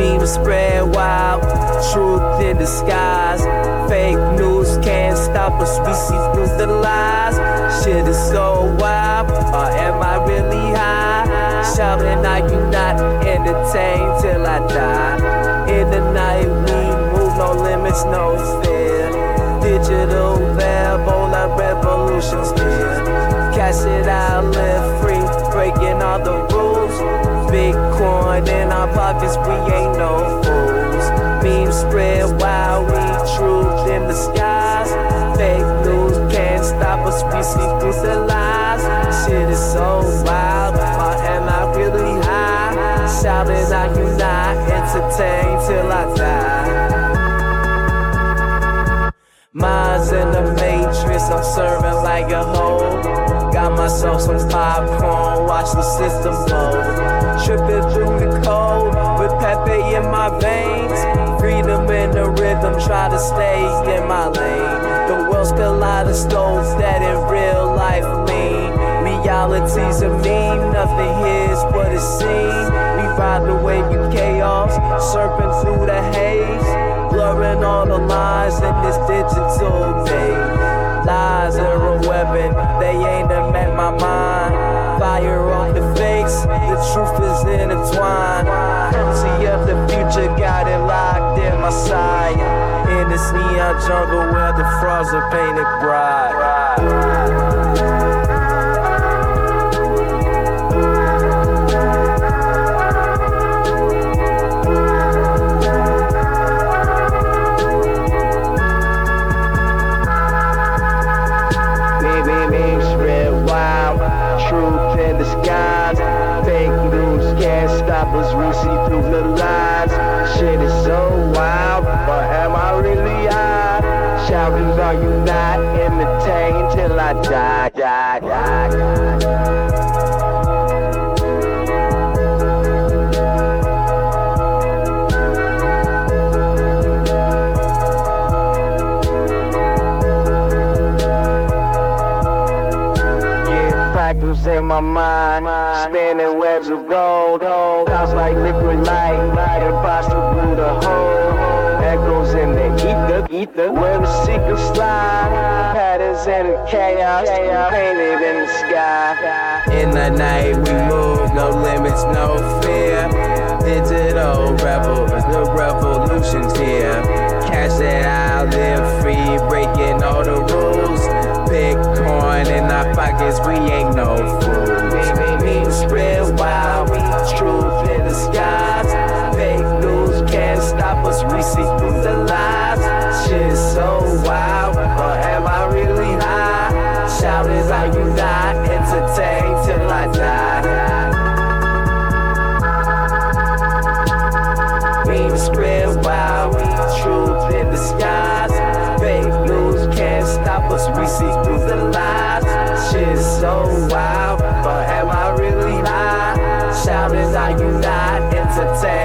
Memes spread wild, truth in disguise. Fake news can't stop us, we see through the lies. Shit is so wild, or am I really high? Shouting, are you not entertained till I die? In the night we move, no limits, no fear. Digital Ebola revolution still. Cash it out, live free, breaking all the rules. Bitcoin in our pockets, we ain't no fools. Memes spread wild, we truth in the skies. Fake news can't stop us, we see through the lies. Shit is so wild, or am I really high? Shouting, are you not entertained till I die? Minds in the matrix, I'm serving like a hoe. Got myself some popcorn, watch the system blow. Tripping through the cold, with Pepe in my veins. Freedom in the rhythm, try to stay in my lane. The world's kaleidoscopes that in real life mean. Reality's a meme, nothing here's what it seems. We ride the wave of chaos, serpent through the haze. Blurring all the lines in this digital maze. Lies are a weapon, they ain't met my mind. Fire on the fakes, the truth is intertwined. Currency of the future, got it locked in my side. In this neon jungle where the frogs are painted bright. Truth in disguise. Fake news can't stop us, we see through the lies. Shit is so wild, but am I really high? Shouting, are you not entertained till I die, die, die, die. Fractals in my mind, spinning webs of gold. Clouds like liquid light, impossible to hold. Echoes in the ether, where the secrets lie. Patterns in the chaos, painted in the sky. In the night we move, no limits, no fear. Digital the revolution's here. Cash it out, live free, breaking all the rules. Bitcoin in our pockets, we ain't no fools. Memes spread wild, we truth in the skies. Fake news can't stop us, we see through the lies. Shit is so wild, or am I really high? Shouting, are you not entertained till I die? Memes spread wild, we truth in the skies. Fake news can't stop us, we see through the lies. Shit is so wild, but am I really high? Shouting, are you not entertained?